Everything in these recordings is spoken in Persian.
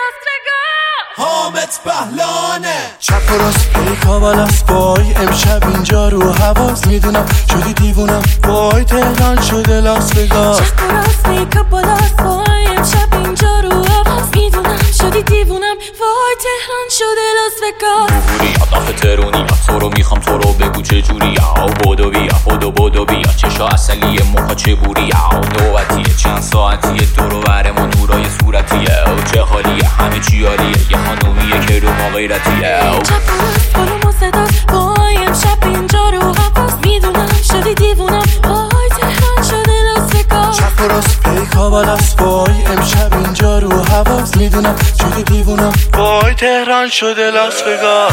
حامد بهلانه چپ و راست پیکا بالاست وای امشب اینجا رو حواس میدونم شدی دیوونم وای تهران شده لاس وگاس چپ و راست پیکا بالاست وای امشب اینجا رو حواس میدونم شدی دیوونم وای تهران شده لاس وگاس بوری آخه ترونی تو رو میخوام تو رو بگو چجوری او بودو بیا بودو بیا چشا اصلیه موها چه بوری او نوبتیه چند ساعتیه دورو برمون نورای صورتیه او چه حالیه همه چی عالیه یه خانومیه که رو ما غیرتیه چپ و راست بالو صداست وای امشب اینجا رو حواس میدونم شدی دیوونم وای تهران شده لاس وگاس چپ و راست پیکا بالاست وای امشب اینجا رو حواس میدونم شدی دیوونم وای تهران شده لاس وگاس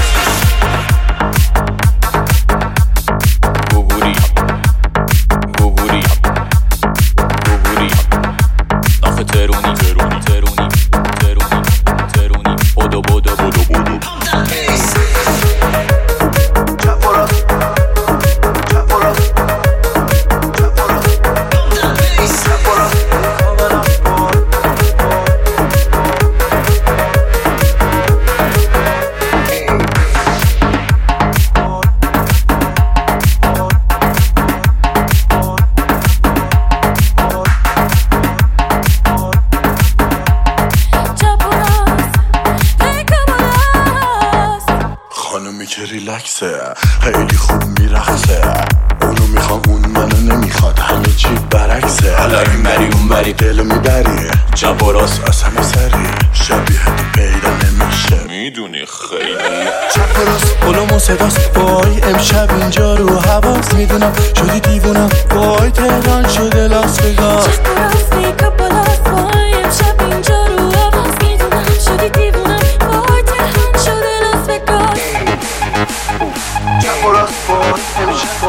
خانومی که ریلکسه خیلی خوب میرخصه اونو میخوام اون منو نمیخواد همه چی برعکسه حالا این بری اون بری دلو میبری چپ و راست از همه سری شبیه تو پیدا نمیشه میدونی خیلی چپ و راست قلوم و صداست وای امشب اینجا رو حواس میدونم شدی دیوونم وای تهران شده لاس وگاس چپ و راست پیکا بالاست وای امشب اینجا رو حواس میدونم شدی دیوونم وای تهران شده لاس وگاس چپ و راست وای امشب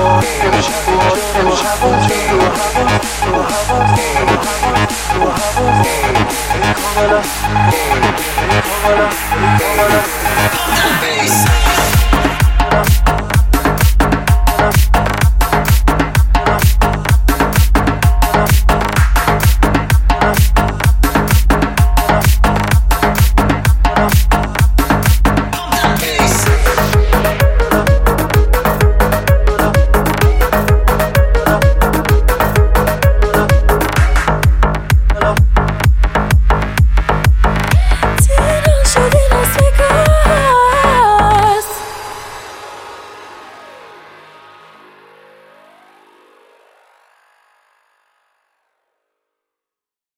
رو حواس